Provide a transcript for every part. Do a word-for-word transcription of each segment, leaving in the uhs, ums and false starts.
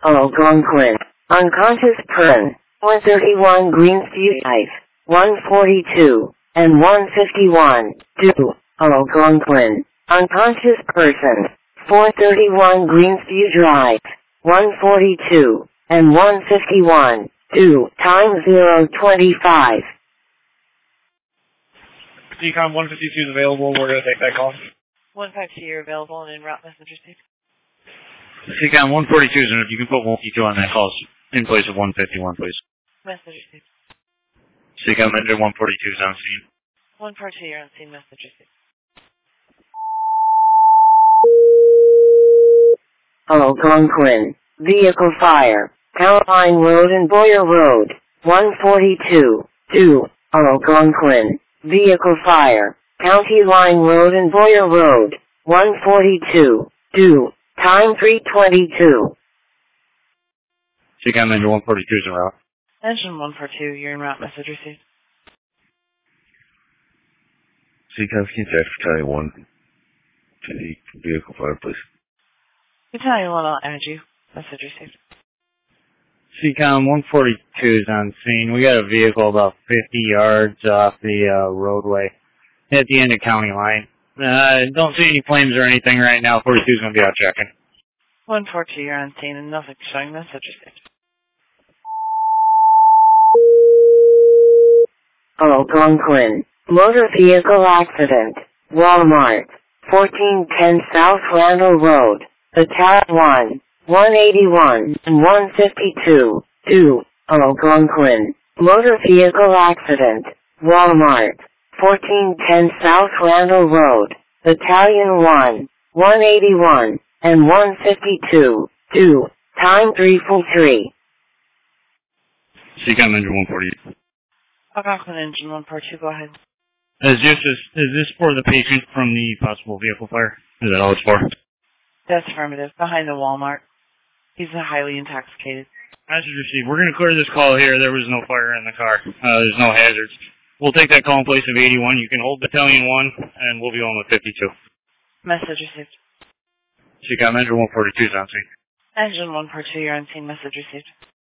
Algonquin. Unconscious person. one thirty-one Greensview Drive. one forty-two and one fifty-one. two. Algonquin. Unconscious person. four thirty-one Greensview Drive. one forty-two and one fifty-one. two. Time zero twenty-five. C COM one fifty-two is available. We're going to take that call. one fifty-two, you're available and en route messenger received. C COM one forty-two is, and if you can put one fifty-two on that call in place of one fifty-one, please. Message received. C COM engine one forty-two is on scene. one forty-two, you're on scene. Message received. Algonquin. Vehicle fire. Caroline Road and Boyer Road. one forty-two. two. Algonquin. Vehicle fire. County Line Road and Boyer Road. one forty-two. two. Time three twenty-two. C COM engine one forty-two is en route. Engine one forty-two, you're en route. Message received. C COM, can you text County one to the vehicle fire, please? Battalion one, I'll add you. Message received. C COM one forty-two is on scene. We got a vehicle about fifty yards off the uh, roadway at the end of County Line. Uh, don't see any flames or anything right now. forty-two is going to be out checking. one forty-two, you're on scene and nothing showing. Message received. Algonquin. Motor vehicle accident. Walmart. fourteen ten South Randall Road. Battalion one. one eighty-one and one fifty-two. two. Algonquin. Motor vehicle accident. Walmart. fourteen ten South Randall Road. Battalion one. one eighty-one and one fifty-two. two. Time three forty-three. C COM engine one forty-two. Algonquin engine one forty-two, go ahead. Is this, is this for the patient from the possible vehicle fire? Is that all it's for? That's affirmative. Behind the Walmart. He's highly intoxicated. Message received. We're going to clear this call here. There was no fire in the car. Uh, there's no hazards. We'll take that call in place of eighty-one. You can hold Battalion one, and we'll be on with fifty-two. Message received. C COM engine one forty-two is on scene. Engine one forty-two, you're on scene. Message received.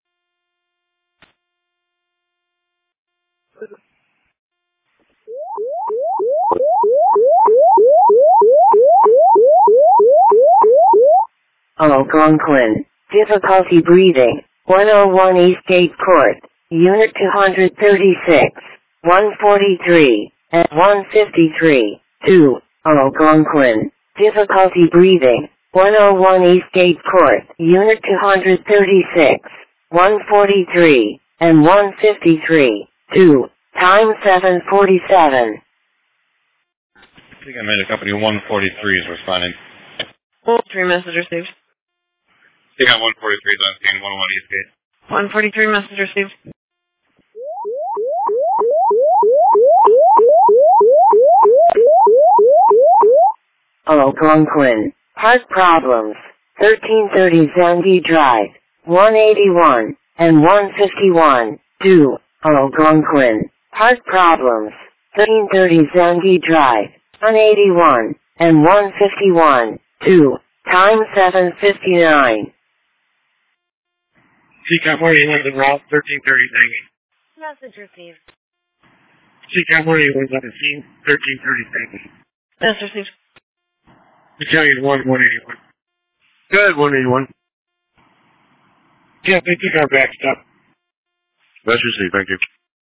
Algonquin. Difficulty breathing. one oh one Eastgate Court. Unit two thirty-six. one forty-three. And one fifty-three. two. Algonquin. Difficulty breathing. one oh one Eastgate Court. Unit two thirty-six. one forty-three. And one fifty-three. two. Time seven forty-seven. I think I made a company one forty-three is responding. Three message received. C COM one forty-three is on scene, one oh one Eastgate. one forty-three message received. Algonquin. Heart problems. thirteen thirty Zangi Drive. one eighty-one and one fifty-one. two. Algonquin. Heart problems. thirteen thirty Zangi Drive. one eighty-one and one fifty-one. two. Time seven fifty-nine. C COM one eighty-one is en route. thirteen thirty Zangi. Message received. C COM one eighty-one is on the scene. thirteen thirty Zangi. Message received. Battalion one, one eighty-one. Good, one eighty-one. Yeah, they took our backstop. That's received, thank you.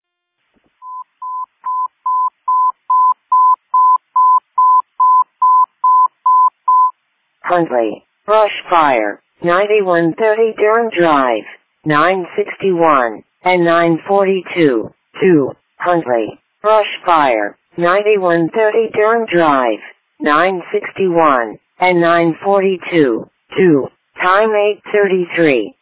Huntley. Brush fire. ninety-one thirty Durham Drive. nine sixty-one and nine forty-two. two. Huntley. Brush fire. ninety-one thirty Durham Drive. nine sixty-one and nine forty-two. two. Time eight thirty-three.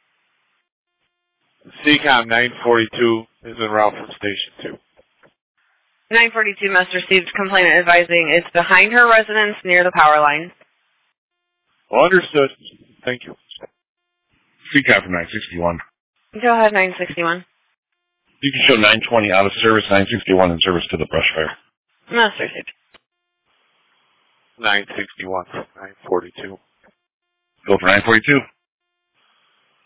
C COM nine forty-two is en route from Station two. nine forty-two must received complainant advising it's behind her residence near the power line. Well, understood. Thank you. C COM from nine sixty-one. Go ahead, nine sixty-one. You can show nine twenty out of service, nine sixty-one in service to the brush fire. Must received. nine sixty-one, nine forty-two. Go for nine forty-two.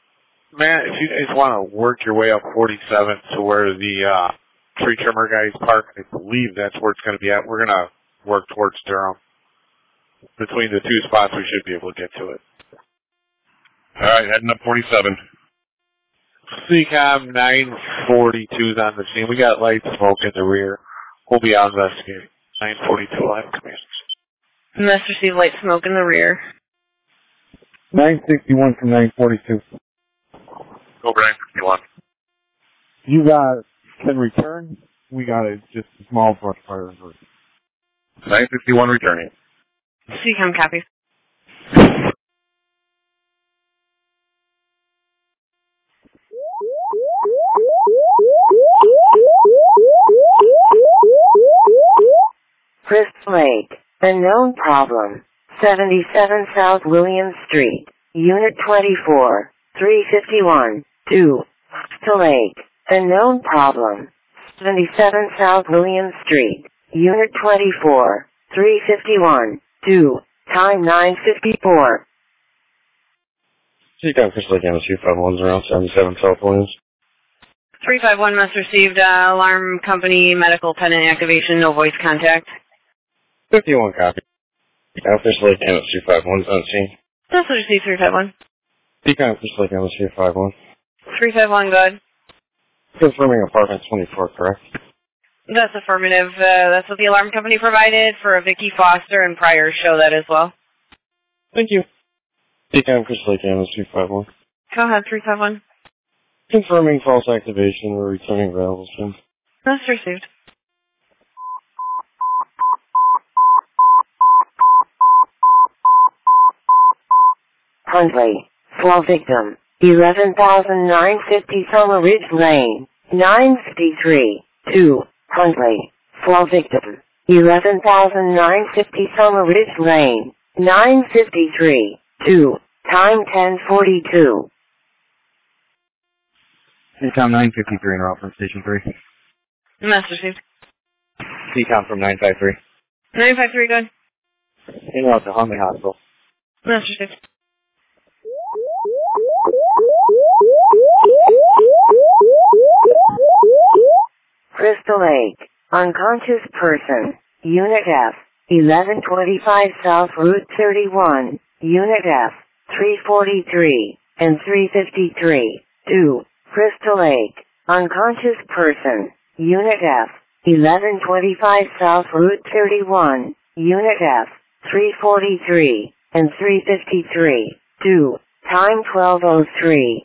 Matt, if you guys want to work your way up forty-seven to where the uh, tree trimmer guys park, I believe that's where it's going to be at. We're going to work towards Durham. Between the two spots, we should be able to get to it. All right, heading up forty-seven. C COM nine forty-two is on the scene. We got light smoke in the rear. We'll be out investigating. nine forty-two live command. Must receive light smoke in the rear. nine sixty-one from nine forty-two. Go nine sixty-one. You got can return. We got a just a small brush fire. nine sixty-one returning. C COM copy. Crystal Lake, unknown problem. seventy-seven South William Street, Unit twenty-four, three fifty-one, two. Crystal Lake, unknown problem. seventy-seven South William Street, Unit twenty-four, three fifty-one, two. Time nine fifty-four. C COM Crystal Lake, M S U five one's around seventy-seven South Williams. three five one must received uh, alarm company medical pendant activation, no voice contact. fifty-one copy. C COM Crystal Lake, M S U five one's on scene. That's received three five one. C COM Crystal Lake, M S U five one. three five one, good. Confirming apartment twenty-four, correct? That's affirmative. Uh, that's what the alarm company provided for a Vicky Foster, and prior show that as well. Thank you. C COM Crystal Lake, M S U five one. Go ahead, three five one. Confirming false activation. We're returning available soon. That's received. Huntley, fall victim, eleven thousand nine hundred fifty Summer Ridge Lane, nine fifty-three, two. Huntley, fall victim, eleven thousand nine hundred fifty Summer Ridge Lane, nine fifty-three, two. Time ten forty-two. C COM nine fifty-three en route from Station three. That's received. C COM from nine five three. nine five three, good. En route to Huntley Hospital. That's received. Crystal Lake, unconscious person, Unit F, eleven twenty-five South Route thirty-one, Unit F, three forty-three, and three fifty-three, two. Crystal Lake, unconscious person, Unit F, eleven twenty-five South Route thirty-one, Unit F, three forty-three, and three fifty-three, two. Time twelve oh three.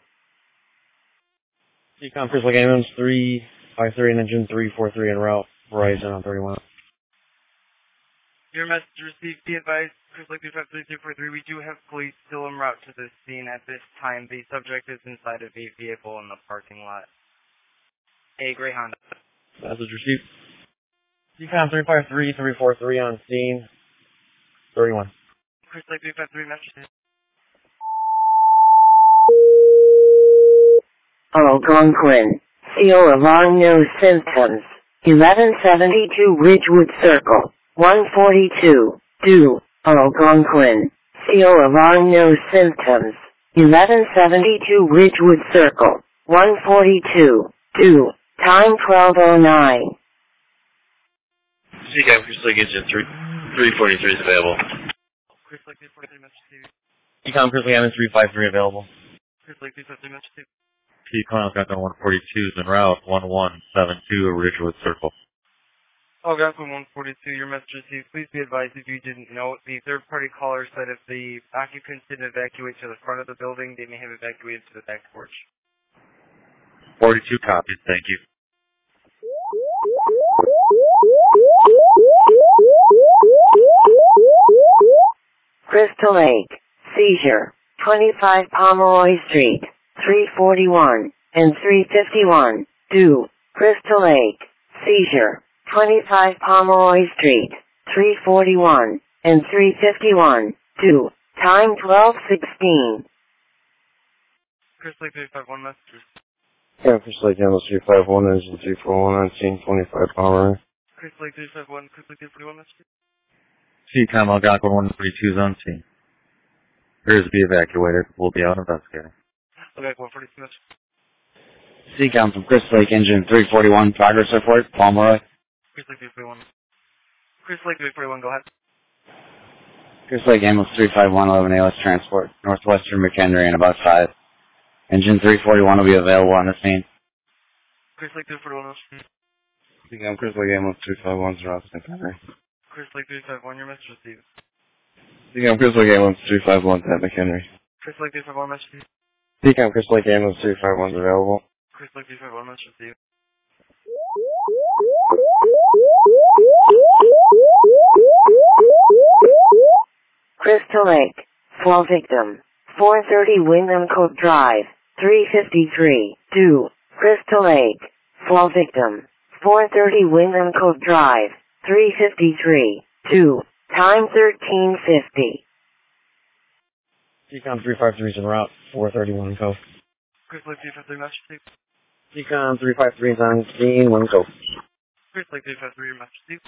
C COM Crystal Lake, ambulance three five three and engine three four three en route. Verizon on thirty-one. Your message received. Be advised, Crystal Lake three five three two four three. We do have police still en route to this scene at this time. The subject is inside of a vehicle in the parking lot. A gray Honda. Message received. C COM three five three three four three on scene. thirty-one. Crystal Lake three five three, message. Algonquin, C O alarm no symptoms, eleven seventy-two Ridgewood Circle, one forty-two, two. Algonquin, C O alarm no symptoms, eleven seventy-two Ridgewood Circle, one forty-two, two. Time twelve oh nine. C COM Crystal Lake engine three forty-three is available. Crystal Lake three forty-three, message. C COM Crystal Lake ambulance three five three available. Crystal Lake three five three, message. C COM Algonquin one forty-two is en route, one one seven two Ridgewood Circle. Algonquin one forty-two, your message received. Please be advised, if you didn't know, the third-party caller said if the occupants didn't evacuate to the front of the building, they may have evacuated to the back porch. forty-two copies, thank you. Crystal Lake, seizure, twenty-five Pomeroy Street, three forty-one, and three fifty-one, two. Crystal Lake, seizure, twenty-five Pomeroy Street, three forty-one, and three fifty-one, two. Time twelve sixteen. Crystal Lake three five one, message. Yeah, Crystal Lake ambulance three five one, engine three four one on scene, twenty-five Pomeroy. Crystal Lake three five one, Crystal Lake three forty-one, message. C COM Algonquin one forty-two is on scene. Appears to be evacuated. We'll be out investigating. Okay, one forty-two. C COM from Chris Lake, engine three forty-one, progress report, Pomeroy. Chris Lake three forty-one. Chris Lake three forty-one, go ahead. Chris Lake, ambulance three five one, eleven A L S transport, Northwestern McHenry in about five. Engine three forty-one will be available on the scene. Chris Lake three forty-one. C COM, Chris Lake, ambulance three five one, Ross McHenry. Chris Lake three five one, your message received. C COM, Chris Lake, ambulance three five one, at McHenry. Chris Lake three five one, message received. C COM, Chris Lake, ambulance three five one is available. Chris Lake three five one, message received. Crystal Lake, fall victim, four thirty Wyndham Cove Drive, three fifty-three, two, Crystal Lake, fall victim, four thirty Wyndham Cove Drive, three fifty-three, two, time thirteen fifty. C COM three five three is en route, four thirty Wyndham Cove. Chris Lake three five three, message received. C COM three five three is on scene, Wyndham Cove. Chris Lake three five three, your message received.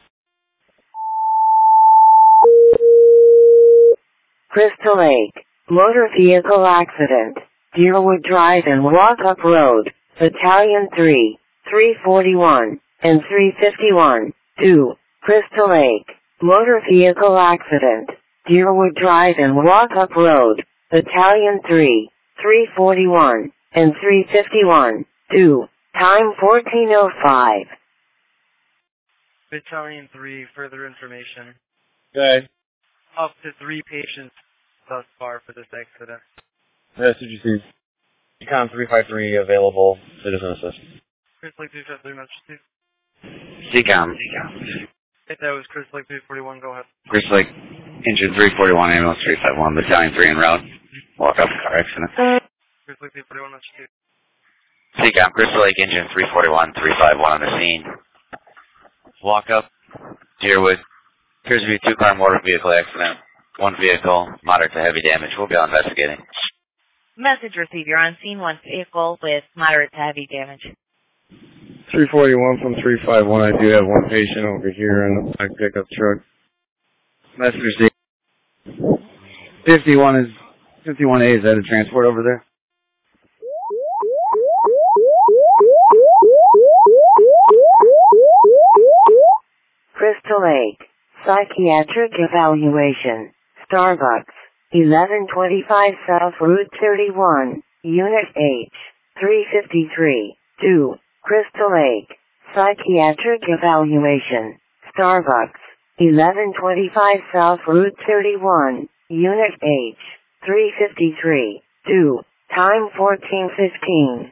Crystal Lake, motor vehicle accident, Deerwood Drive and Walkup Road, Battalion three, three forty-one, and three fifty-one, two, Crystal Lake, motor vehicle accident, Deerwood Drive and Walkup Road, Battalion three, three forty-one, and three fifty-one, two, time fourteen oh five. Battalion three, further information. Okay. Up to three patients thus far for this accident. Message received. C COM three five three available, citizen assist. Chris Lake three five three, message received. C COM. If that was Chris Lake three forty-one, go ahead. Chris Lake, engine three forty-one, ambulance three five one, Battalion three en route. Walk up car accident. Chris Lake three forty-one, message received. C COM, Chris Lake, engine three forty-one, three five one on the scene. Walk up, Deerwood. Appears to be a two-car motor vehicle accident. One vehicle, moderate to heavy damage. We'll be investigating. Message received. You're on scene. One vehicle with moderate to heavy damage. three forty-one from three five one. I do have one patient over here in the black pickup truck. Message received. fifty-one is, fifty-one A is that a transport over there? Crystal Lake, psychiatric evaluation, Starbucks, eleven twenty-five South Route thirty-one, Unit H, three fifty-three, two, Crystal Lake, psychiatric evaluation, Starbucks, eleven twenty-five South Route thirty-one, Unit H, three fifty-three, two, time fourteen fifteen.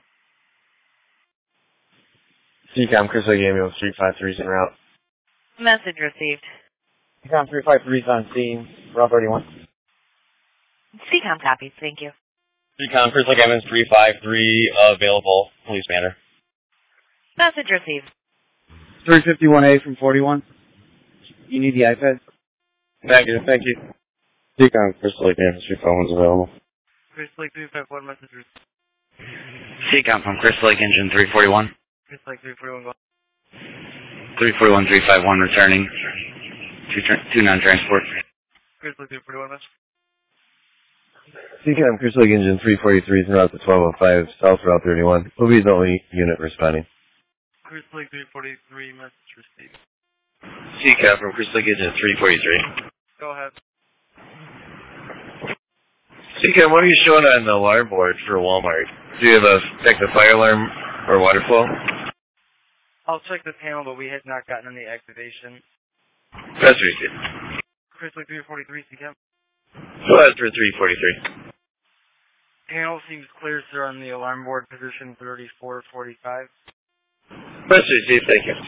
C COM, Chris Lake, ambulance three five three is en route. Message received. C COM three five three is on scene, Route thirty-one. C COM copies. Thank you. C COM, Chris Lake, ambulance three five three available, police matter. Message received. three fifty-one A from forty-one. You need the iPad? Negative, thank you. C COM, Chris Lake, ambulance three five one is available. Chris Lake three five one, message received. C COM from Chris Lake, engine three forty-one. Chris Lake three forty-one, go. three forty-one, three five one returning. Two, two non-transport. Chris Lake three forty-one, message. C COM, Chris Lake, engine three forty-three is en route to twelve oh five South Route thirty-one. Will be the only unit responding. Chris Lake three forty-three, message received. C COM from Chris Lake, engine three forty-three. Go ahead. C COM, what are you showing on the alarm board for Walmart? Do you have a check the fire alarm or water flow? I'll check the panel, but we had not gotten any activation. That's received. Chris Lake three forty-three, C COM. Go ahead for three forty-three. Panel seems clear, sir, on the alarm board, position thirty-four forty-five. That's received, thank you.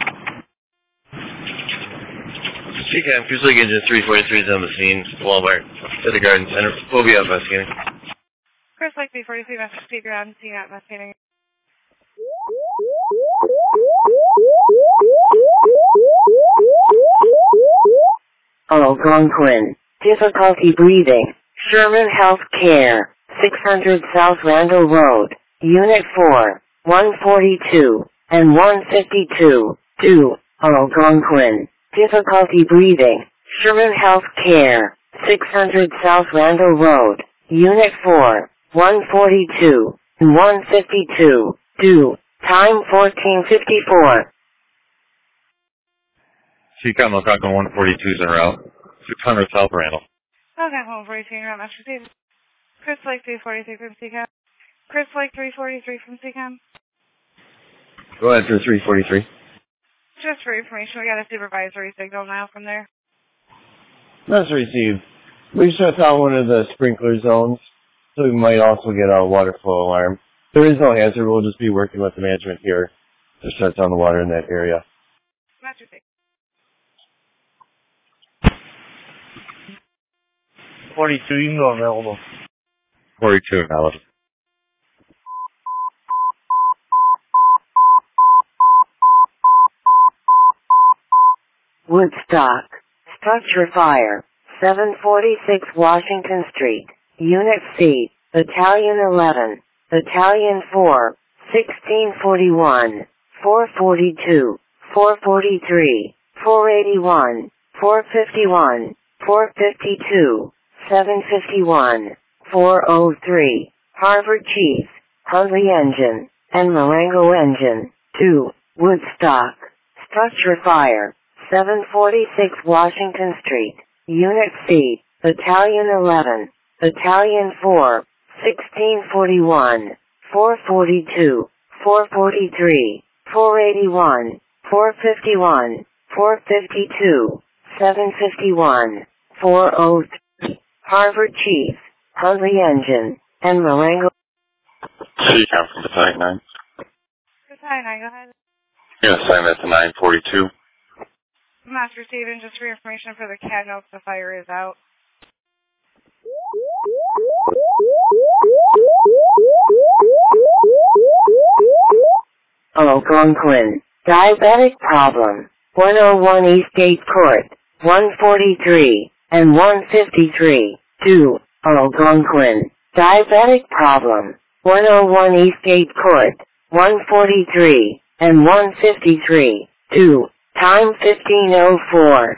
C COM, Chris Lake, engine three forty-three is on the scene, Walmart, at the Garden Center. We'll be out investigating. Chris Lake three forty-three, message received. You're on scene at investigating. Algonquin, difficulty breathing, Sherman Health Care, six hundred South Randall Road, Unit four, one forty-two, and one fifty-two, two, Algonquin, difficulty breathing, Sherman Health Care, six hundred South Randall Road, Unit four, one forty-two, one fifty-two. Do. Time fourteen fifty-four. C COM Algonquin one forty-two is en route. six hundred South Randall. Okay, one forty-two, you're Master Steve. Chris Lake three forty-three from C COM. Chris Lake three forty-three from C COM. Go ahead for three forty-three. Just for information, we got a supervisory signal now from there. That's received. We shut down one of the sprinkler zones, so we might also get a water flow alarm. There is no hazard. We'll just be working with the management here to shut down the water in that area. Master Steve. forty-two, you can go available. forty-two acknowledged. Woodstock. Structure fire. seven forty-six Washington Street. Unit C. Battalion eleven. Battalion four. sixteen forty-one. four forty-two. four forty-three. four eighty-one. four fifty-one. four fifty-two. seven fifty-one. four oh three. Harvard Chief. Huntley Engine. And Marengo Engine. two. Woodstock. Structure fire. seven forty-six Washington Street. Unit C. Battalion eleven. Battalion four. sixteen forty-one. four forty-two. four forty-three. four eighty-one. four fifty-one. four fifty-two. seven fifty-one. four oh three. Harvard Chief. Huntley Engine. And Marengo. C COM from Battalion nine. Battalion nine, go ahead. Yeah, assign that to nine forty-two. Master Steven, just for your information for the C A D notes, the fire is out. Algonquin. Diabetic problem. one oh one Eastgate Court. one forty-three. And one fifty-three. two. Algonquin. Diabetic problem. one oh one Eastgate Court. one forty-three. And one fifty-three. two. Time fifteen oh four.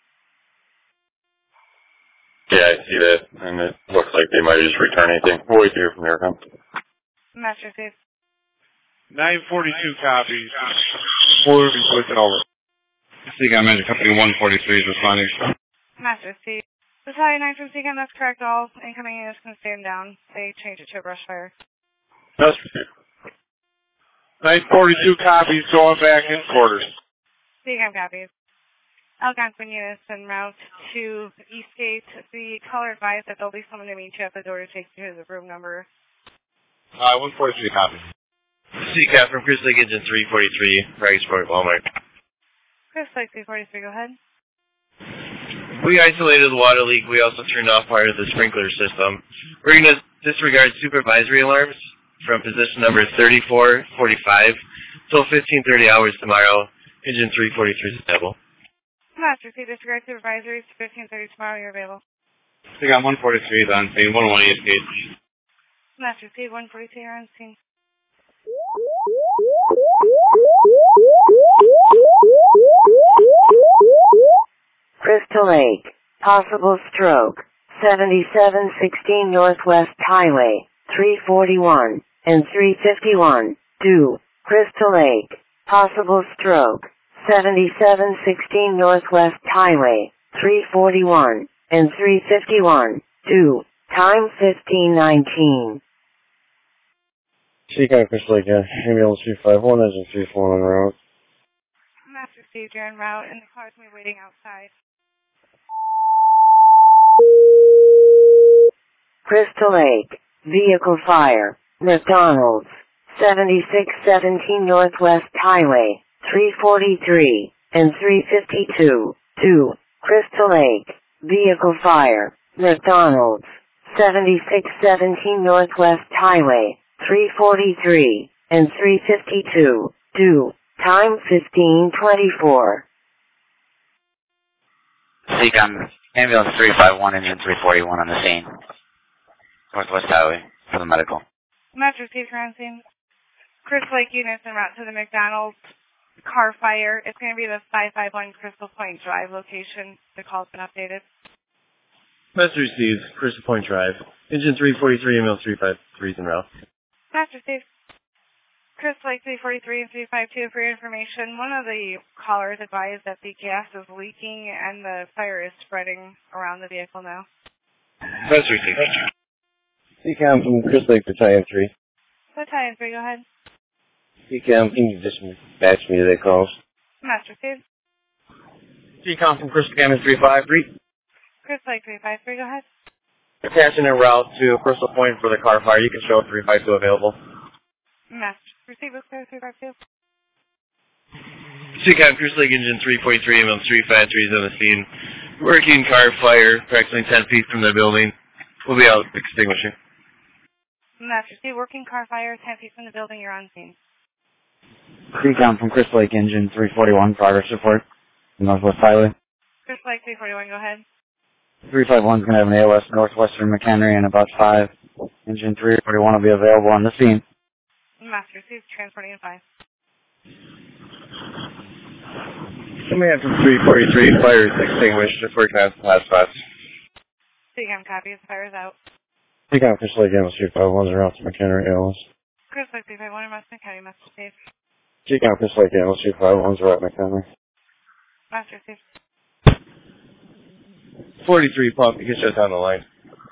Yeah, I see that, and it looks like they might just return anything. We'll wait to hear from the aircom. Master Steve. nine forty-two copies. We'll be switching over. C COM Engine Company one forty-three is responding. Master Steve. Battalion nine from C COM, that's correct. All incoming units can stand down. They changed it to a brush fire. That's received. nine forty-two copies going back in quarters. C COM copies. Algonquin units en route to Eastgate. The caller advised that there'll be someone to meet you at the door to take you to the room number. Uh, one forty-three copies. C COM from Chris Lake Engine three forty-three, Raggsport, Walmart. Chris Lake three forty-three, go ahead. We isolated the water leak. We also turned off part of the sprinkler system. We're going to disregard supervisory alarms from position number thirty-four forty-five till fifteen thirty hours tomorrow. Engine three forty-three is available. Master C, disregard supervisories. fifteen thirty tomorrow, you're available. C COM one forty-three is on scene. one oh one Eastgate. Master C, one forty-two, you're on scene. Crystal Lake. Possible stroke. seventy-seven sixteen Northwest Highway. three forty-one. And three fifty-one. Do. Crystal Lake. Possible stroke. seventy-seven sixteen Northwest Highway. three forty-one. And three fifty-one. Do. Time fifteen nineteen. C COM Crystal Lake, yeah. Ambulance three five one, engine three four one en route. Master Steve, you're en route, and the car's going to be waiting outside. Crystal Lake. Vehicle fire. McDonald's. seventy-six seventeen Northwest Highway. three forty-three. And three fifty-two. two. Crystal Lake. Vehicle fire. McDonald's. seventy-six seventeen Northwest Highway. three forty-three. And three fifty-two. Do. Time fifteen twenty-four. C COM, ambulance three five one, engine three forty-one on the scene. Northwest Highway for the medical. Master Steve, you're on scene. Chris Lake units en route to the McDonald's car fire. It's going to be the five five one Crystal Point Drive location. The call's been updated. Master received. Crystal Point Drive. Engine three forty-three, ambulance three five three is en route. Master Steve. Chris Lake three forty-three and three fifty-two for your information. One of the callers advised that the gas is leaking and the fire is spreading around the vehicle now. Master Steve. C CAM from Chris Lake Battalion three. Battalion three, go ahead. C CAM, can you just match me to that call? Master Steve. C COM from Crystal Canyon three five three. Chris Lake three fifty-three, go ahead. Attaching en route to Crystal Point for the car fire. You can show three five two available. Master. Receive this clear three fifty-two. C COM Crystal Lake Engine three forty-three, M M three fifty-three is on the scene. Working car fire, approximately ten feet from the building. We'll be out extinguishing. Master Steve, working car fire, ten feet from the building, you're on scene. C COM from Crystal Lake Engine three forty-one, progress report. Northwest Highway. Chris Lake three forty-one, go ahead. three five one is going to have an A O S Northwestern McHenry in about five. Engine three forty-one will be available on the scene. Master Steve, transporting in five. Command from three forty-three, fire is extinguished, just working on some hotspots. C COM copies, fire is out. C COM Crystal Lake Animal three five one, route to McHenry, A O S. Chris Lake three fifty-one, Mustang County, Master Steve. C COM Crystal Lake Animal three five one, route McHenry. Master Steve. forty-three pump, you can shut down the line.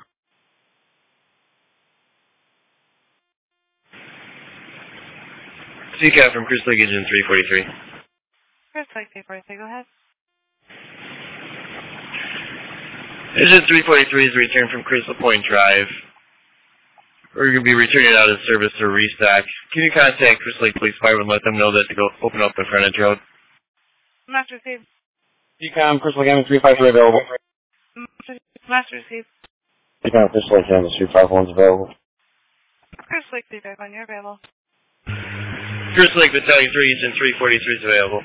C COM from Crystal Lake Engine three forty-three. Chris Lake three forty-three, go ahead. Engine three forty-three is returned from Crystal Point Drive. We're going to be returning out of service to restock. Can you contact Crystal Lake Police Fire and let them know that to go open up the frontage road? Master Steve. C COM Crystal Lake Engine three fifty-three available. Master, Master Steve. C COM Crystal Lake Animal three five one is available. Chris Lake three fifty-one, you're available. Crystal Lake Battalion three, Engine three forty-three is available.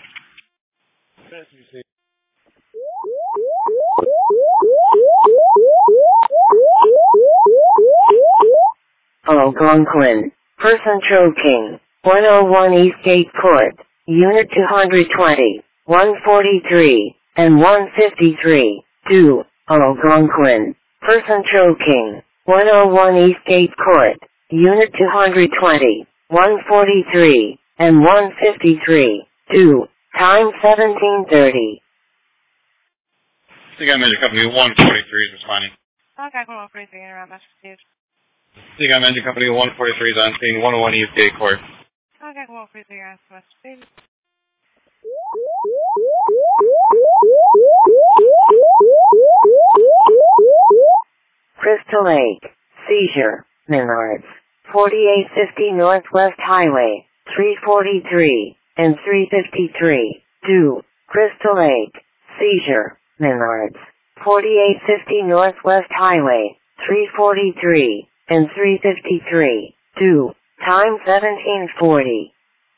Algonquin. Person choking. one oh one Eastgate Court. Unit two twenty. one forty-three. And one fifty-three. two. Algonquin. Person choking. one oh one Eastgate Court. Unit two twenty. one forty-three. And one fifty-three. two. Time seventeen thirty. C COM Engine Company one forty-three is responding. Algonquin one forty-three, interrupt, Master Steve. C COM Engine Company one forty-three is on scene, one oh one East Gate Court. Algonquin one forty-three, you're on Master Steve. Crystal Lake. Seizure. Menards. forty-eight fifty Northwest Highway. three forty-three. And three fifty-three. two. Crystal Lake. Seizure. Menards. forty-eight fifty Northwest Highway. three forty-three. And three fifty-three. two. Time seventeen forty.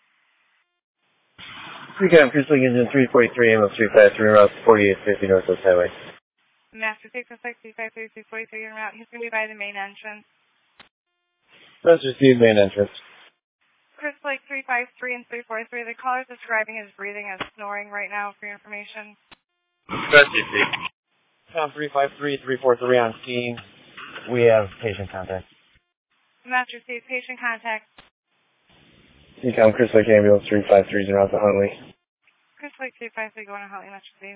C COM Crystal Lake Engine three forty-three, M L three fifty-three, route forty-eight fifty Northwest Highway. Master Steve, Chris Lake three fifty-three, three forty-three, en route. He's going to be by the main entrance. Master Steve, main entrance. Chris Lake three fifty-three and three forty-three. The caller is describing his breathing as snoring right now for your information. Master Steve. COM three fifty-three, three forty-three on scene. We have patient contact. Master Steve, patient contact. C COM Crystal Lake Ambulance three fifty-three is route to Huntley. Chris Lake three fifty-three going to Huntley, Master Steve.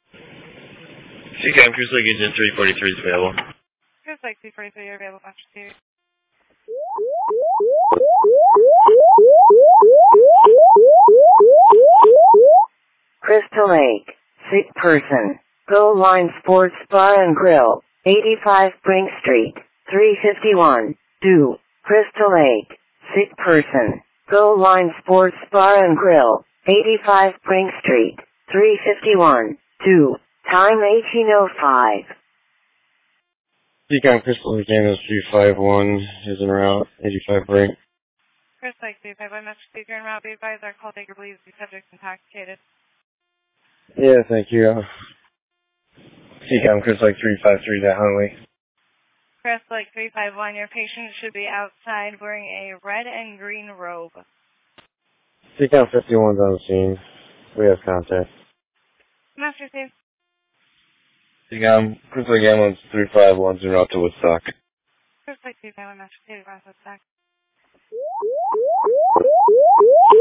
C COM Crystal Lake Engine three forty-three is available. Chris Lake three forty-three, you're available, Master Steve. Crystal Lake. Sick person. Go Line Sports Bar and Grill. eighty-five Brink Street. three fifty-one. two. Crystal Lake. Sick person. Go Line Sports Bar and Grill. eighty-five Brink Street. three fifty-one. two. Time eighteen oh five. C COM Crystal Lake Ambulance three fifty-one is en route, eighty-five Brink. Chris Lake three fifty-one, Master Steve, you're en route. Be advised our call taker believes the subject's intoxicated. Yeah, thank you. C COM Crystal Lake three fifty-three to Huntley. Chris Lake three fifty-one, your patient should be outside wearing a red and green robe. C COM fifty-one's on the scene. We have contact. Master Steve. C COM Crystal Lake Ambulance three fifty-one is en route to Woodstock. Chris Lake three fifty-one, Master Steve, across Woodstock.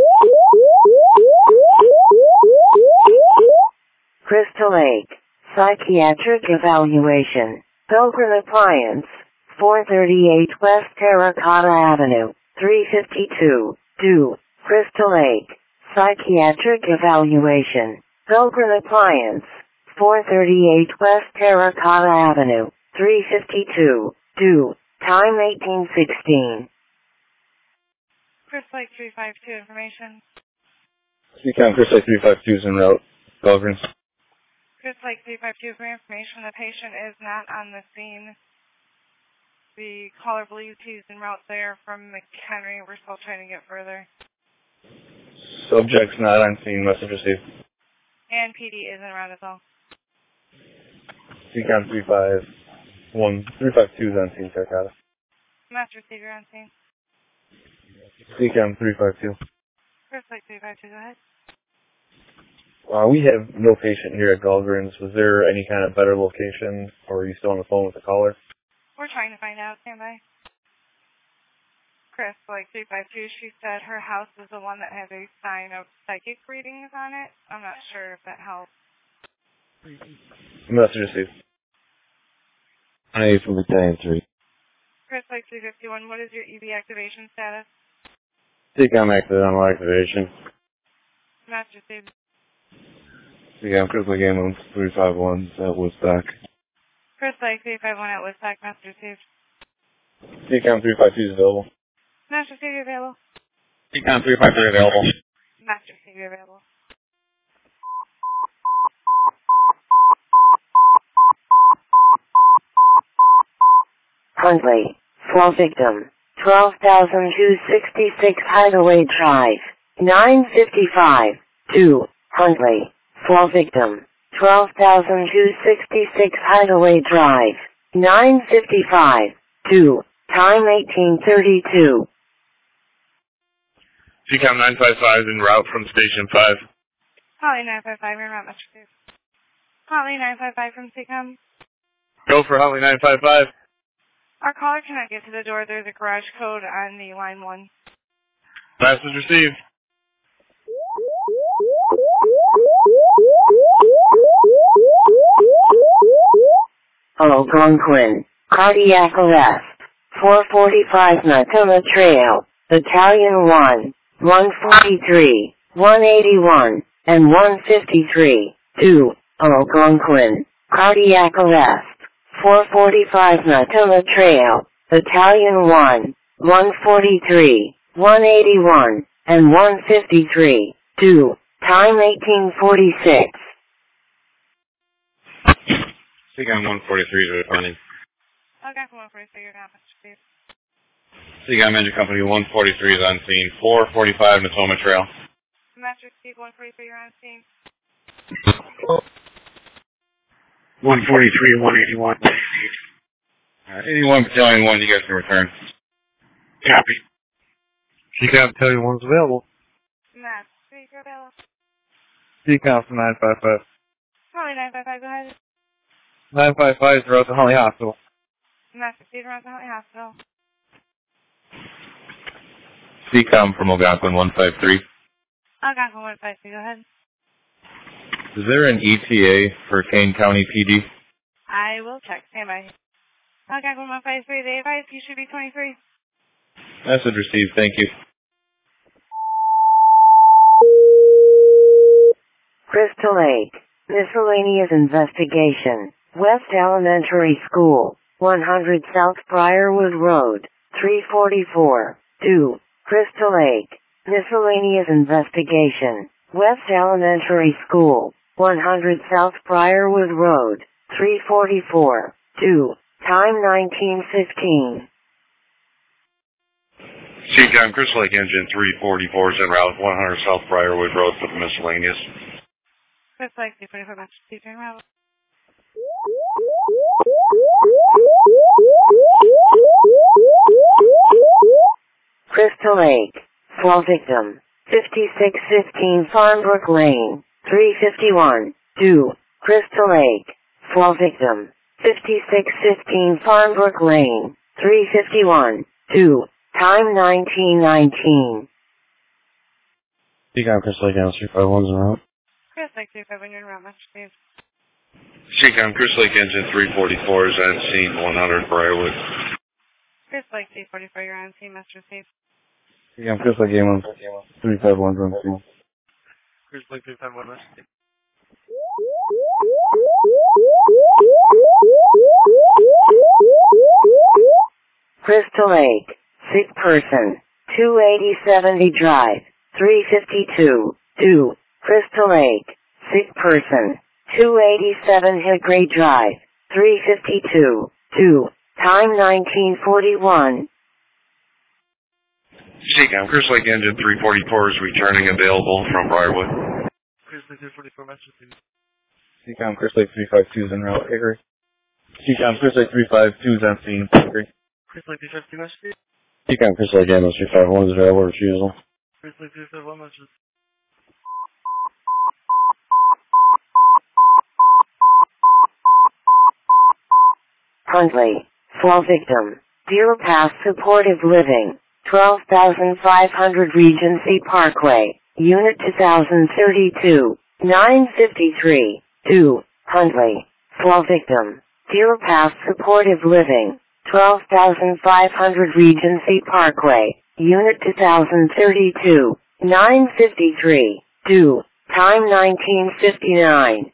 Crystal Lake, Psychiatric Evaluation, Pilgrim Appliance, four thirty-eight West Terracotta Avenue, three fifty-two, two, Crystal Lake, Psychiatric Evaluation, Pilgrim Appliance, four thirty-eight West Terracotta Avenue, three fifty-two, two, time eighteen sixteen. Chris Lake three five two, information. Speaking Chris Lake three five two is en route. Dahlgren. Chris Lake three five two, for information, the patient is not on the scene. The caller believes he's en route there from McHenry. We're still trying to get further. Subject's not on scene. Message received. And P D is en route as well. Speaking three five one, three five two is on scene, Terracotta. Master receiver on scene. Speaking three five two. Chris Lake three five two, go ahead. Uh, we have no patient here at Dahlgren's. Was there any kind of better location, or are you still on the phone with the caller? We're trying to find out. Stand by. Chris Lake three five two, she said her house is the one that has a sign of psychic readings on it. I'm not sure if that helps. Message received. I from Battalion three. Chris Lake three fifty-one, what is your E V activation status? Decom accidental activation. Master received. Yeah, I'm Chris Lake ambulance three five one at Woodstock. Chris Lake three five one at Woodstock, master received. Decom three five two is available. Master received, you're available. Decom three five three available. Master received, you're available. Huntley, flow victim, twelve thousand two sixty-six Hideaway Drive, nine fifty-five, two, Huntley, flow victim, twelve thousand two sixty-six Hideaway Drive, nine fifty-five, two, time eighteen thirty-two. C COM nine five five en route from Station five. Holly nine five five, you're not much received. Holly nine five five from C COM. Go for Holly nine five five. Our caller cannot get to the door. There's a garage code on the line one. Message received. Algonquin, cardiac arrest, four forty-five Natoma Trail, Battalion one, one forty-three, one eighty-one, and one fifty-three, two, Algonquin, cardiac arrest, four forty-five Natoma Trail, Battalion one, one forty-three, one eighty-one, and one fifty-three, two, time eighteen forty-six. C COM one forty-three is returning. Okay, one forty-three, you're not much received. C COM Engine Company one forty-three is on scene. four forty-five Natoma Trail. Master Steve one forty-three, you're on scene. one forty-three and one eighty-one. Uh, eighty-one Battalion one, you guys can return. Copy. C COM Battalion one is available. Master Steve, you're available. C COM nine five five. Holly nine five five, go ahead. nine five five is route to Holly Hospital. Master Steve, around the Holly Hospital. C COM from Algonquin one five three. Algonquin one five three, go ahead. Is there an E T A for Kane County P D? I will check. Stand by. Algonquin one five three, they advise you should be twenty-three. Message received, thank you. Crystal Lake, miscellaneous investigation, West Elementary School, one hundred South Briarwood Road, three forty-four, two, Crystal Lake, miscellaneous investigation, West Elementary School, one hundred South Briarwood Road, three forty-four, two, time nineteen fifteen. C COM Crystal Lake Engine three forty-four is en route, one hundred South Briarwood Road for the miscellaneous. Crystal Lake three forty-four, Master Steve, turn around. Crystal Lake, fall victim, fifty-six fifteen Farmbrook Lane, three fifty-one, two, Crystal Lake, fall victim, fifty-six fifteen Farmbrook Lane, three fifty-one, two, time nineteen nineteen. Seacom Crystal Lake Animals three five one's en route. Chris Lake three five one, you're in route, Master Steve. Seacom Crystal Lake Engine three forty-four is on scene one hundred Briarwood. Chris Lake three forty-four, you're on scene, Master Steve. Seacom Crystal Lake Animals three five one's on scene. Chris Lake three five one, Master Steve. Crystal Lake, sick person, two eighty seventy Drive, three fifty-two, two. Crystal Lake, sick person, two eighty-seven Hickory Drive, three fifty-two, two. Time nineteen forty-one. Seacom Crystal Lake Engine three forty-four is returning available from Briarwood. Chris Lake three forty-four, Master Steve. Seacom Crystal Lake three fifty-two is en route, Hickory. Seacom Crystal Lake three fifty-two is on scene, Hickory. Chris Lake three fifty-two, Master Steve. Seacom Crystal Lake Animals three five one is available refusal. Chris Lake three five one, Master Steve. Huntley, fall victim. Deer Pass Supportive Living, twelve thousand five hundred Regency Parkway, Unit two thousand thirty-two, nine fifty-three, two. Huntley, fall victim. Deer Pass Supportive Living, twelve thousand five hundred Regency Parkway, Unit two thousand thirty-two, nine fifty-three, two. Time nineteen fifty-nine.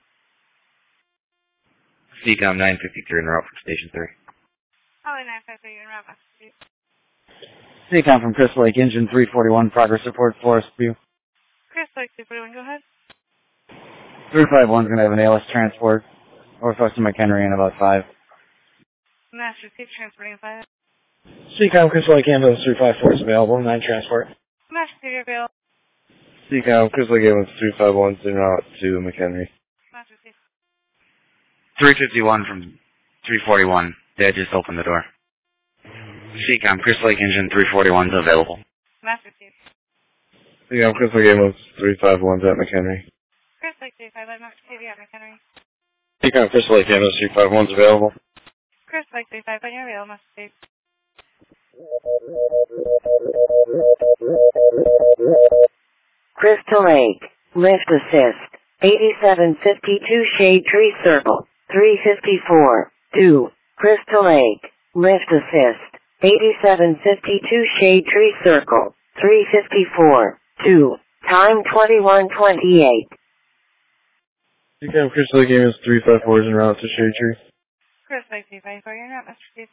Seacom nine fifty-three en route from Station three. Holly nine five three, you're in route, Master Steve. Seacom from Crystal Lake Engine three forty-one, progress report, Forest View. Chris Lake three forty-one, go ahead. three five one's going to have an A L S transport, northwest of McHenry in about five. Master Steve, transporting five. Seacom Crystal Lake Ambulance three five four is available, nine transport. Master Steve, you're available. Seacom Crystal Lake Ambulance three five one's en route to McHenry. Master Steve. three fifty-one from three forty-one. They just opened the door. Seacom Crystal Lake Engine three forty-one is available. Master Steve. Seacom Crystal Lake Ambulance three five one's at McHenry. Chris Lake three five one, Master Steve, at McHenry. Seacom Crystal Lake Ambulance three five one's available. Chris Lake three five one, you're available, Master Steve. Crystal Lake, lift assist, eighty-seven fifty-two Shade Tree Circle, three fifty-four, two. Crystal Lake, lift assist, eighty-seven fifty-two Shade Tree Circle, three fifty-four, two. Time twenty-one twenty-eight. Seacom Crystal Lake Ambulance three five four is en route to Shade Tree. Chris Lake three five four, you're in route, Master Steve.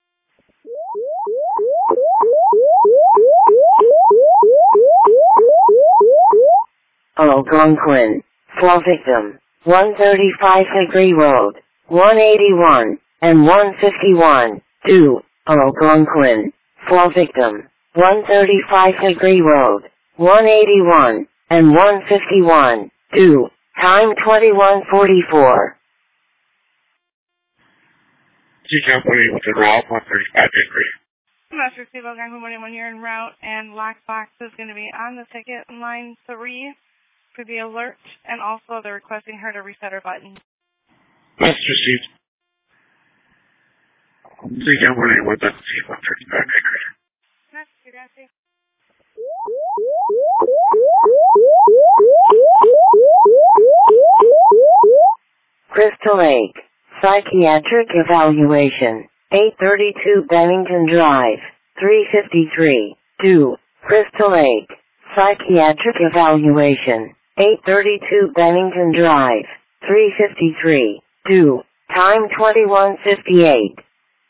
Algonquin, fall victim, one thirty-five Hickory Road, one eighty-one, and one fifty-one, two. Algonquin, fall victim, one thirty-five Hickory Road, one eighty-one, and one fifty-one, two. Time twenty-one forty-four. Seacom twenty-one to route one thirty-five Hickory. Master Steve, Algonquin one one, you're en route, and Lockbox is going to be on the ticket line three for the alert, and also they're requesting her to reset her button. Master Steve. Seacom twenty-one to one thirty-five Hickory. Master Steve, Master Steve. Crystal Lake, psychiatric evaluation, eight thirty-two Bennington Drive, three fifty-three, two. Crystal Lake, psychiatric evaluation, eight thirty-two Bennington Drive, three fifty-three, two. Time twenty-one fifty-eight.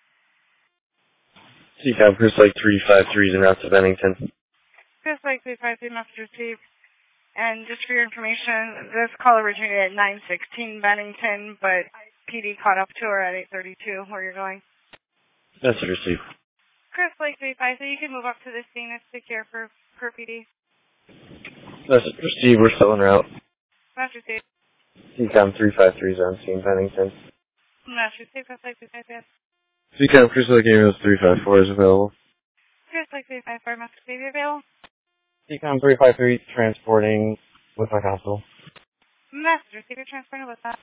Seacom Crystal Lake three five three is en route to Bennington. Chris Lake three five three, Master Steve. And just for your information, this call originated at nine sixteen Bennington, but P D caught up to her at eight thirty-two where you're going. That's received. Chris Lake three five three, you can move up to this scene. It's secure for, for P D. That's received. We're still en route. Master Steve. Seacom three five three is on scene, Bennington. Master Steve, Chris Lake three five three. Seacom Crystal Lake Ambulance three five four is available. Chris Lake three five four, Master Steve, you available? Seacom three five three transporting with my hospital. Master Steve, you're transporting with that.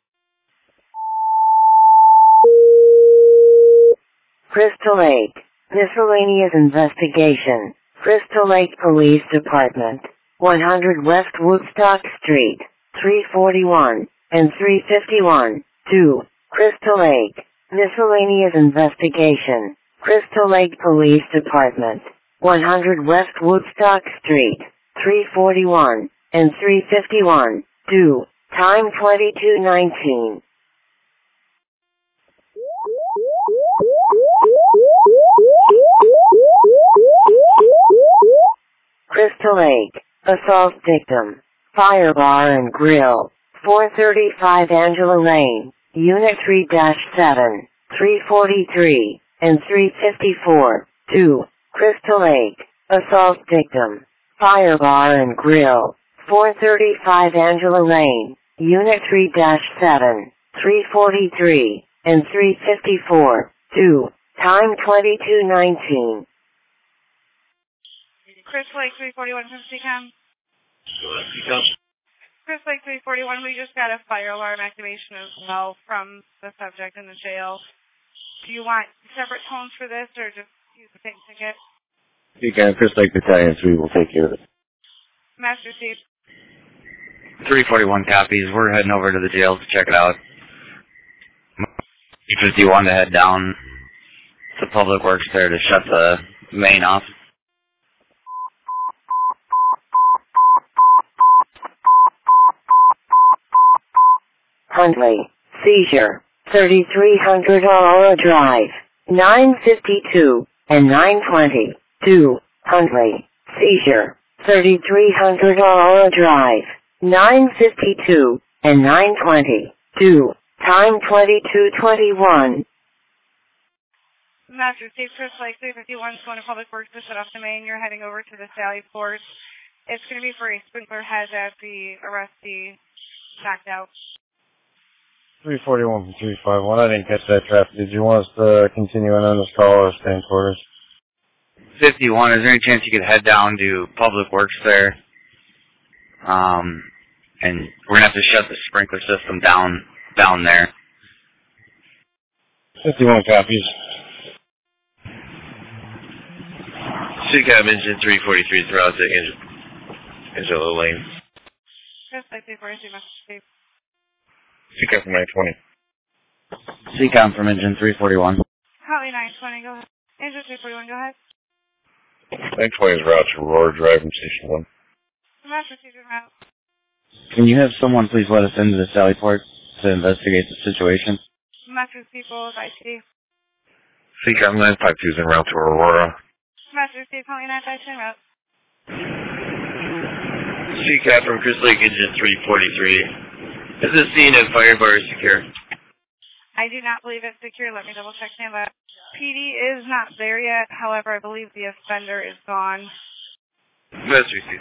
Crystal Lake, miscellaneous investigation, Crystal Lake Police Department, one hundred West Woodstock Street, three forty-one, and three fifty-one, two, Crystal Lake. Miscellaneous investigation. Crystal Lake Police Department, one hundred West Woodstock Street, three forty-one, and three fifty-one, two, time twenty-two nineteen. Crystal Lake, assault victim, fire bar and grill, four thirty-five Angela Lane, Unit three dash seven, three forty-three, and three fifty-four, two, Crystal Lake, assault victim, fire bar and grill, four thirty-five Angela Lane, Unit three dash seven, three forty-three, and three fifty-four, two, time twenty-two nineteen. Chris Lake three forty-one from C COM. Chris Lake three forty-one, we just got a fire alarm activation as well from the subject in the jail. Do you want separate tones for this or just use the same ticket? You can. Chris Lake Battalion three will take care of it. Master Chief. three forty-one copies. We're heading over to the jail to check it out. E fifty-one to head down to Public Works there to shut the main off. Huntley, seizure, thirty-three hundred Aurora Drive, nine fifty-two, and nine twenty, two, Huntley, seizure, thirty-three hundred Aurora Drive, nine fifty-two, and nine twenty, two, time twenty-two twenty-one. Master Chief, Chris Lake three fifty-one is going to Public Works to shut off the main. You're heading over to the Sally Port. It's going to be for a sprinkler head as the arrestee knocked out. three forty-one from three five one. I didn't catch that traffic. Did you want us to continue on this call or stay in quarters? fifty-one, is there any chance you could head down to Public Works there? Um, and we're going to have to shut the sprinkler system down down there. fifty-one copies. C COM engine three forty-three throughout the Angela, Angela Lane. Chris Lake three forty-three, Master Chief. C COM from nine twenty. C COM from engine three forty-one. Holly nine twenty, go ahead. Angel three forty-one, go ahead. nine twenty is route to Aurora Drive from Station one. Master Chief, you're out. Can you have someone please let us into the Sally Port to investigate the situation? Master Chief, I T. C COM nine five two is en route to Aurora. Master Chief, Holly nine five two, en route. C COM from Chris Lake engine three forty-three. Is the scene and fire bar secure? I do not believe it's secure. Let me double check standby. P D is not there yet. However, I believe the offender is gone. Master Chief.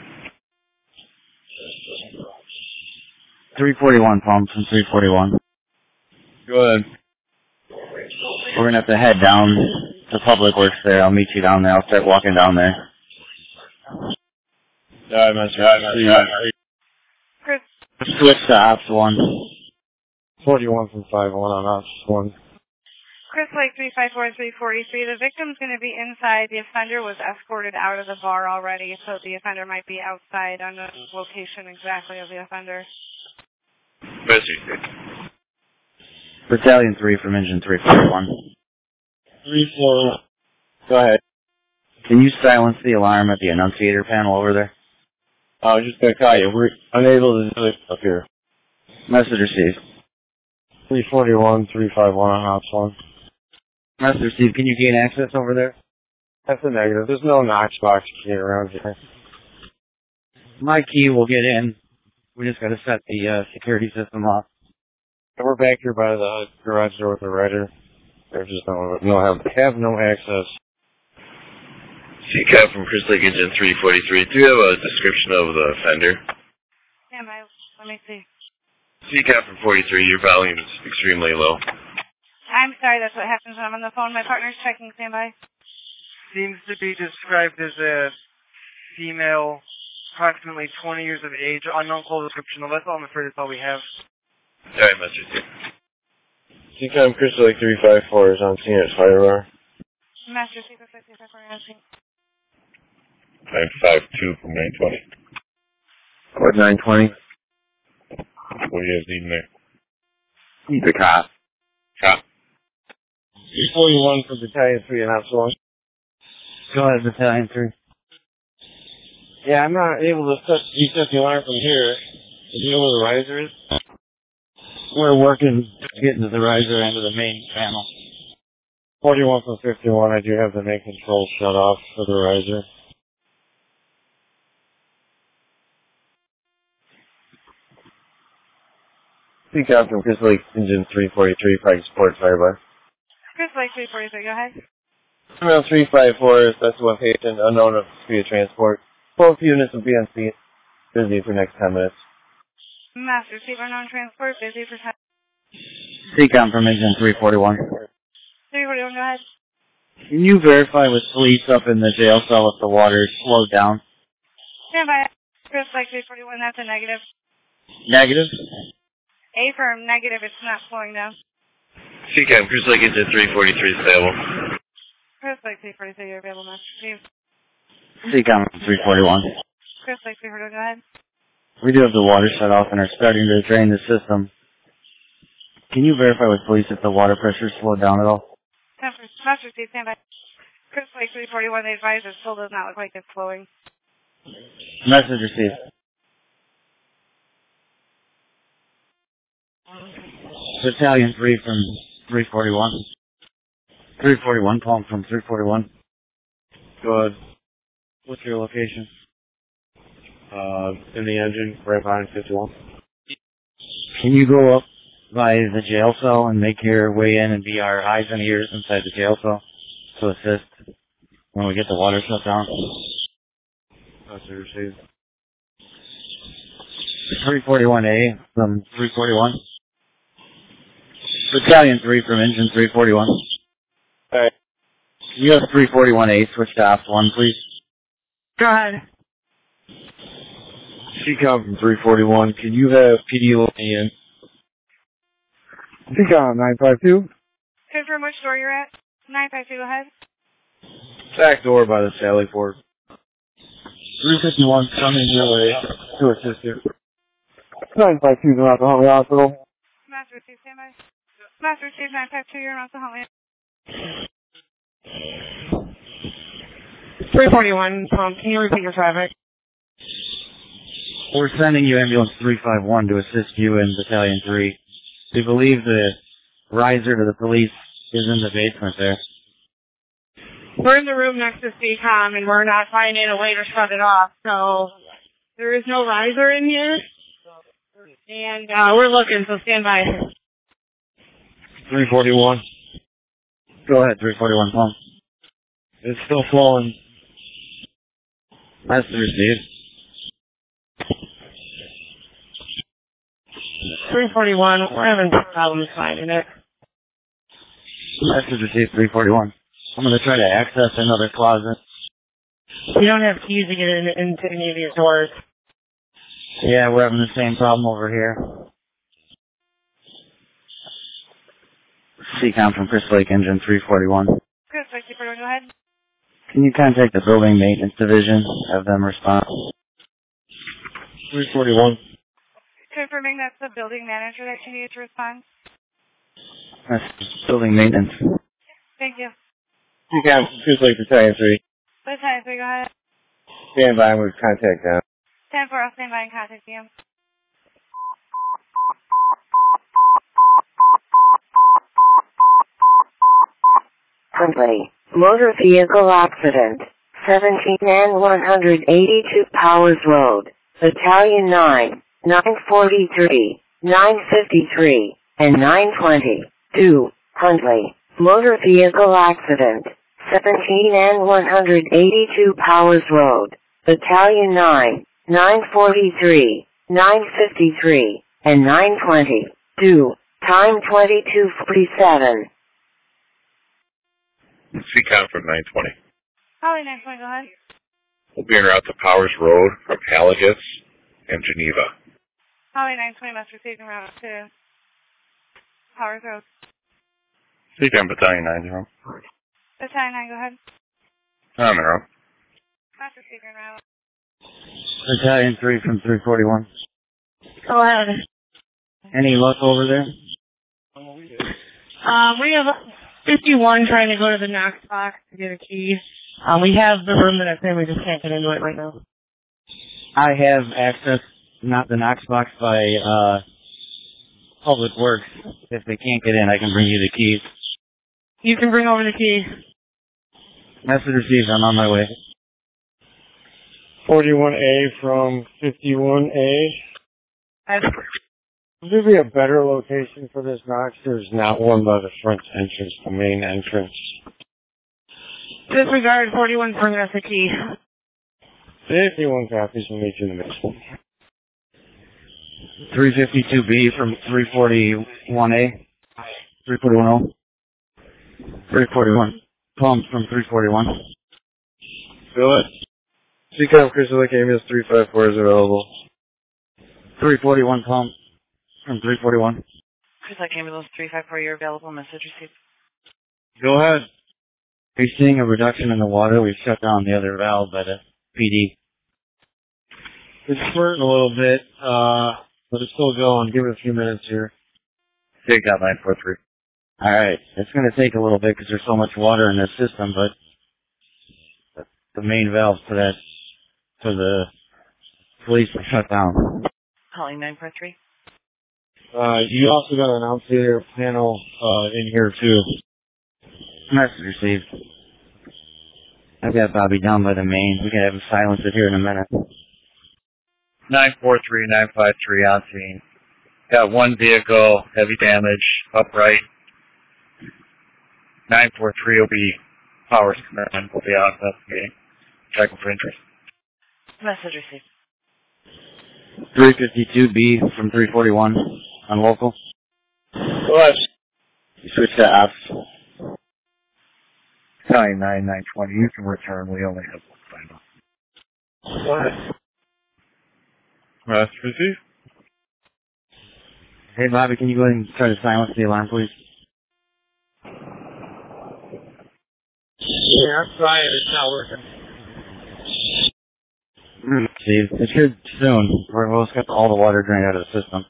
three forty-one, Palm from three forty-one. Go ahead. We're going to have to head down to Public Works there. I'll meet you down there. I'll start walking down there. Yeah, Master. Yeah, Master. Chris. Switch to Ops one. forty-one from five one on Ops one. Chris Lake three five four three forty-three. The victim's going to be inside. The offender was escorted out of the bar already, so the offender might be outside on the location exactly of the offender. Master Chief. Battalion three from engine three forty-one. three four. Go ahead. Can you silence the alarm at the annunciator panel over there? I was just going to call you. We're unable to do it up here. Message received. three forty-one, three five one on Ops one. Message received. Can you gain access over there? That's a negative. There's no Knox box key around here. My key will get in. We just got to set the uh, security system off. And we're back here by the garage door with the rider. There's just no, no have, have no access. C COM from Chris Lake engine three forty-three. Do you have a description of the offender? Stand by. Let me see. C COM from forty-three, your volume is extremely low. I'm sorry, that's what happens when I'm on the phone. My partner's checking. Stand by. Seems to be described as a female, approximately twenty years of age, unknown full description. Well, that's all I'm afraid that's all we have. Alright, Master Chief. C COM Crystal Lake three five four is on scene at Fire Bar. Master Chief, Chris Lake three five four, on scene. nine five two from nine twenty. Or nine twenty. What do you guys need in there? He's a cop. Cop. three forty-one for Battalion three and House one. Go ahead, Battalion three. Yeah, I'm not able to set, reset the alarm from here. Do you know where the riser is? We're working getting to the riser end of the main panel. forty-one from fifty-one, I do have the main control shut off for the riser. Speak out from Crystal Lake Engine three forty-three, Pike Support Firebar. Crystal Lake three forty-three, go ahead. Terminal three five four, that's one patient, unknown of speed of transport. Both units will be on scene. Busy for next ten minutes. Master receiver unknown transport, busy for ten. C COM from Engine three forty-one. three forty-one, go ahead. Can you verify with police up in the jail cell if the water is slowed down? Stand by. Crystal Lake three forty-one, that's a negative. Negative? A firm, negative, it's not slowing down. C COM, Crystal Lake Engine three forty-three is available. Crystal Lake three forty-three, you're available, Master Chief. C COM three forty-one. Crystal Lake three forty-one, go ahead. We do have the water shut off and are starting to drain the system. Can you verify with police if the water pressure slowed down at all? Master Chief, stand by. Crystal Lake three forty-one, the advisor still does not look like it's flowing. Message received. Battalion three from three forty-one. three forty-one, calling from three forty-one. Go ahead. What's your location? Uh, in the engine, right behind fifty-one. Can you go up by the jail cell and make your way in and be our eyes and ears inside the jail cell to assist when we get the water shut down? That's received. three forty-one A from three forty-one. Battalion three from Engine three forty-one. Alright. You have three forty-one A switched to ops one, please. Go ahead. C COM from three forty-one, can you have P D loading in? C COM nine five two. Confirm which door you're at. nine five two, go ahead. Back door by the Sally Port. three fifty-one coming your way to assist you. nine five two, go out to Huntley Hospital. Master Chief, stand by. Master Chief nine five two, you're on to Huntley. three forty-one, um, can you repeat your traffic? We're sending you ambulance three five one to assist you in Battalion three. We believe the riser to the police is in the basement there. We're in the room next to C COM and we're not finding a way to shut it off, so there is no riser in here. And uh, we're looking, so stand by. three forty-one. Go ahead, three forty-one, pump. It's still flowing. That's the receive. three forty-one, we're having problems finding it. Message received three forty-one. I'm going to try to access another closet. You don't have keys to get in, into any of these doors. Yeah, we're having the same problem over here. C COM from Crystal Lake Engine three forty-one. Crystal Lake, go ahead. Can you contact the Building Maintenance Division? Have them respond. three forty-one. Confirming that's the building manager that you need to respond. That's Building Maintenance. Thank you. C COM, Crystal Lake Battalion three. Battalion three, go ahead. Stand by with contact down. ten four, I'll stand by and contact you. Huntley, motor vehicle accident, seventeen and one eighty-two Powers Road, Battalion nine, nine forty-three, nine fifty-three, and nine twenty-two, Huntley, motor vehicle accident, seventeen and one eighty-two Powers Road, Battalion nine, nine forty-three, nine fifty-three, and nine twenty-two, time twenty-two forty-seven. C COM from nine twenty. Holly, next one, go ahead. We'll be en route to Powers Road from Halliget's and Geneva. Holly, nine twenty, must receive en route to Powers Road. C COM Battalion nine zero. Battalion nine, go ahead. I'm en route. Must receive en route. Battalion three from three forty-one. Go ahead. Any luck over there? Um, we have fifty-one trying to go to the Knox box to get a key. Um, we have the room that it's in, we just can't get into it right now. I have access, not the Knox box, by uh, Public Works. If they can't get in, I can bring you the keys. You can bring over the key. Message received. I'm on my way. forty-one A from fifty-one A. I've Would there be a better location for this Knox? There's not one by the front entrance, the main entrance. disregard forty-one bring us a key. fifty-one copies will meet you in the next one. three fifty-two B from three forty-one A. three forty-one O. three forty-one. Pump from three forty-one. Go ahead. C COM Crystal Lake Ambulance three five four is available. three forty-one pump from three forty-one. Chris Lake Ambulance three five four, you're available. Message received. Go ahead. Are you seeing a reduction in the water? We've shut down the other valve by the P D. It's squirting a little bit, uh, but it's still going. Give it a few minutes here. Take out nine four three. Alright, it's going to take a little bit because there's so much water in this system, but the main valves to that, to the police are shut down. Calling nine four three. Uh, you also got an outfitter panel, uh, in here too. Message received. I've got Bobby down by the main. We can have him silence it here in a minute. nine four three, nine five three on scene. Got one vehicle, heavy damage, upright. nine four three will be Powers Command. We'll be out investigating. Checking for interest. Message received. three fifty-two B from three forty-one on local. What? You switch to ops. nine nine nine twenty. You can return. We only have one final. What? Message received. Hey Bobby, can you go ahead and try to silence the alarm, please? Yeah, I'm trying. It's not working. Steve, it should soon. We're almost got all the water drained out of the system.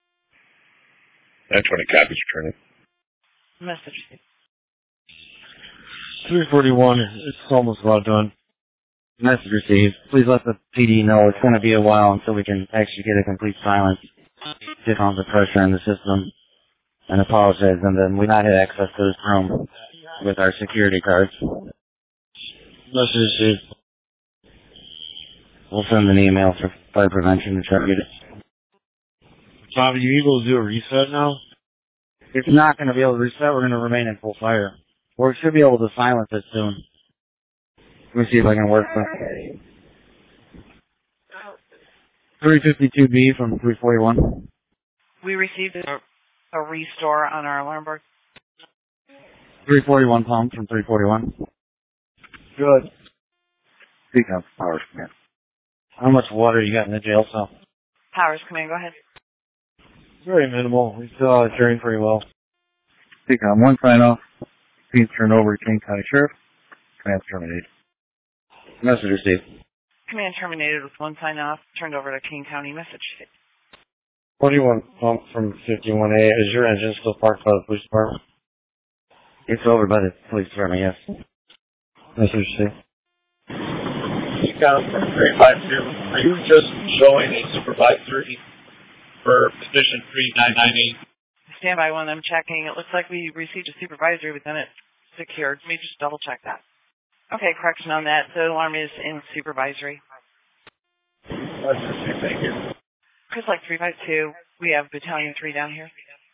nine twenty copies returning. Message received. three forty-one, it's almost about done. Message received. Please let the P D know it's going to be a while until we can actually get a complete silence. Get on the pressure in the system and apologize, and then we not had access to this room with our security cards. Message received. We'll send an email for fire prevention to try to get it. Bobby, you able to do a reset now? It's not going to be able to reset. We're going to remain in full fire. Or we should be able to silence it soon. Let me see if I can work this. three fifty-two B from three forty-one. We received a, a restore on our alarm board. three forty-one pump from three forty-one. Good. Speak up, Powers Command. How much water you got in the jail cell? Powers Command, go ahead. Very minimal. We saw it drain pretty well. Speak on one sign off. Please turn over to King County Sheriff. Command terminated. Message received. Command terminated with one sign off. Turned over to King County. Message received. forty-one pump from fifty-one A. Is your engine still parked by the police department? It's over by the police department, yes. Message received. Count three five two. Are you just showing a supervisory for position three nine nine eight? Stand by when I'm checking. It looks like we received a supervisory, but then it's secured. Let me just double check that. Okay, correction on that. The alarm is in supervisory. Thank you. Chris Lake three five two. We have Battalion three down here.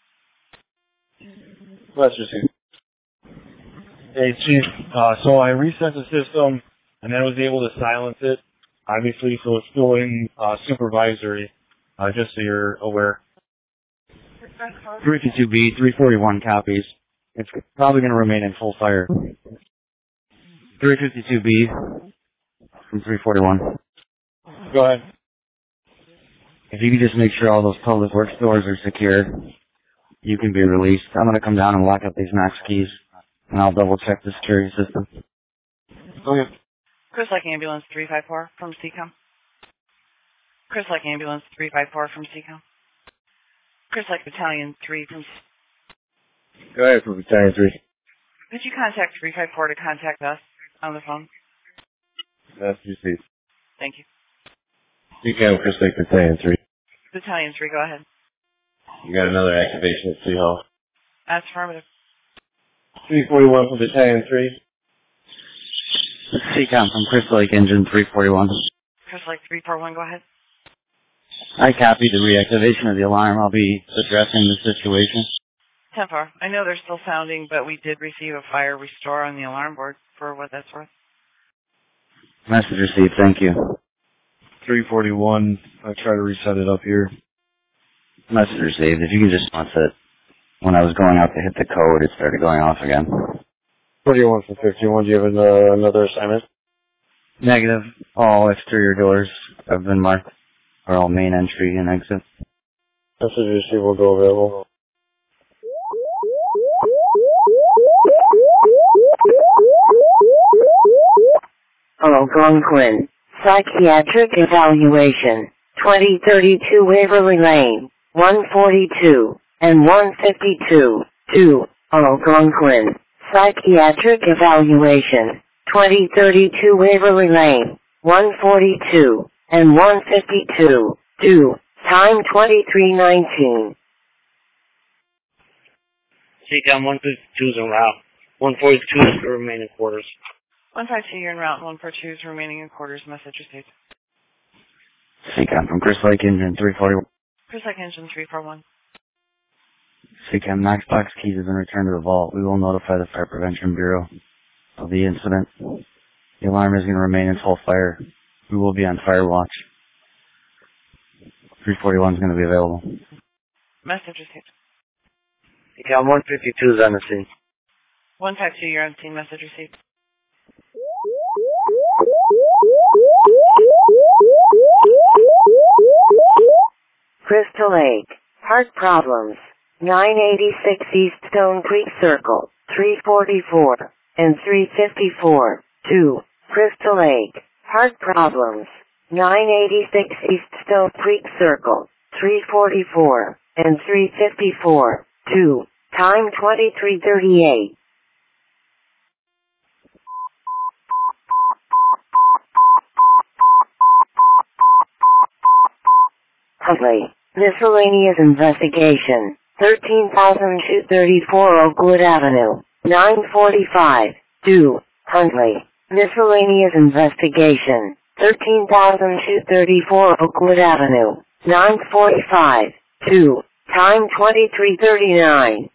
Message received. Hey, Chief. Uh, so I reset the system, and then I was able to silence it. Obviously, so it's still in uh, supervisory, uh, just so you're aware. three fifty-two B, three forty-one copies. It's probably going to remain in full fire. three fifty-two B from three forty-one. Go ahead. If you could just make sure all those public works doors are secured, you can be released. I'm going to come down and lock up these Knox keys, and I'll double check the security system. Okay. Chris Lake Ambulance three five four from C COM. Chris Lake Ambulance three five four from Seacom. Chris Lake Battalion three from... Go ahead for Battalion three. Could you contact three five four to contact us on the phone? Message received. Thank you. Seacom, Chris Lake Battalion three. Battalion three, go ahead. You got another activation at City Hall. That's affirmative. three forty-one from Battalion three. Seacom from Chris Lake Engine three forty-one. Chris Lake three four one, go ahead. I copied the reactivation of the alarm. I'll be addressing the situation. ten four. I know they're still sounding, but we did receive a fire restore on the alarm board for what that's worth. Message received, thank you. three forty-one, I try to reset it up here. Message received. If you can just once it, when I was going out to hit the code, it started going off again. forty-one from fifty-one, do you have an, uh, another assignment? Negative. All exterior doors have been marked. For all main entry and exit. Message received will go available. Algonquin. Psychiatric evaluation. twenty thirty-two Waverly Lane. one forty-two and one fifty-two. two. Algonquin. Psychiatric evaluation. twenty thirty-two Waverly Lane. one forty-two and one fifty-two. two. Time twenty-three nineteen. Seacom one fifty-two is en route. one forty-two is the remaining quarters. one five two, you're en route. one four two is remaining in quarters. Message received. Seacom from Chris Lake Engine three forty-one. Chris Lake Engine three four one. Seacom, Knoxbox keys have been returned to the vault. We will notify the Fire Prevention Bureau of the incident. The alarm is going to remain in full fire. We will be on fire watch. three forty-one is going to be available. Message received. Seacom one fifty-two is on the scene. one five two, you're on scene. Message received. Crystal Lake. Heart problems. nine eighty-six East Stone Creek Circle. three forty-four and three fifty-four. two. Crystal Lake. Heart problems. nine eighty-six East Stone Creek Circle. three forty-four and three fifty-four. two. Time twenty-three thirty-eight. Huntley. Miscellaneous investigation. thirteen thousand two hundred thirty-four Oakwood Avenue. nine forty-five. two. Huntley. Miscellaneous investigation. thirteen thousand two hundred thirty-four Oakwood Avenue. nine forty-five. two. Time twenty-three thirty-nine.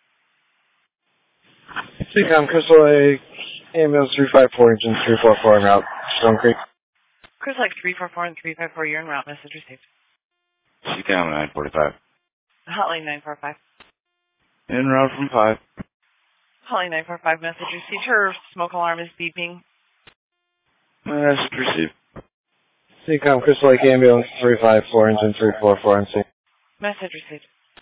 Seacom, Crystal Lake, ambulance three five four, engine three four four en route, Stone Creek. Chris Lake three four four and three five four, you're en route. Message received. Seacom nine forty-five. Hotline nine four five. En route from five. Hotline nine four five, message received. Her smoke alarm is beeping. Message received. Seacom, Crystal Lake, ambulance three five four, engine three four four on scene. Message received.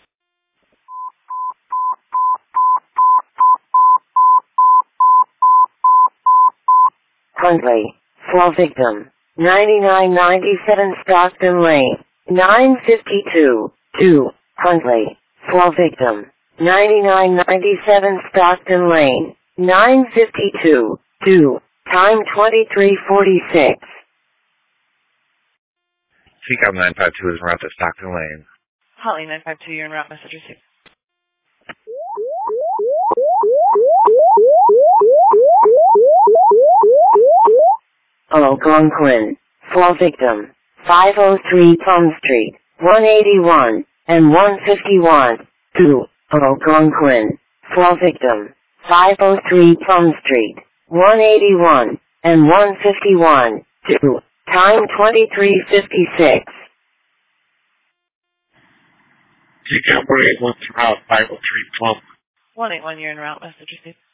Huntley. Flow victim. ninety-nine ninety-seven Stockton Lane. nine fifty-two. two. Huntley. Flow victim. ninety-nine ninety-seven Stockton Lane. nine fifty-two. two. Time twenty-three forty-six. Seacom nine five two is en route to Stockton Lane. Hotline nine five two, you're en route. Message received. Algonquin. Flow victim. five oh three Plum Street. one eighty-one and one fifty-one. two. Algonquin. Flow victim. five oh three Plum Street. one eighty-one and one fifty-one. two. Time twenty-three fifty-six. Seacom one eight one route five oh three Plum. one eight one, you're en route. Message received.